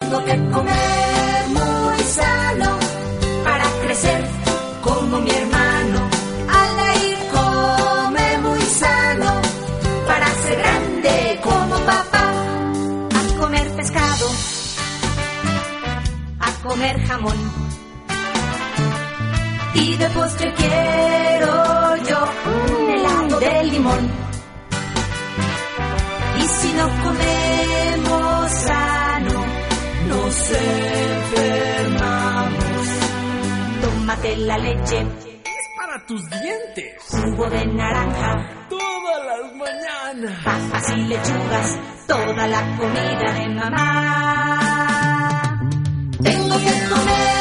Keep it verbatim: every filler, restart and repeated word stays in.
Tengo que comer muy sano para crecer como mi hermano. Aldair come muy sano para ser grande como papá. A comer pescado, a comer jamón, y de postre quiero yo un helado de limón. Y si no comemos sano, nos enfermamos. Tómate la leche, es para tus dientes. Jugo de naranja, todas las mañanas. Papas y lechugas, toda la comida de mamá. Tengo que comer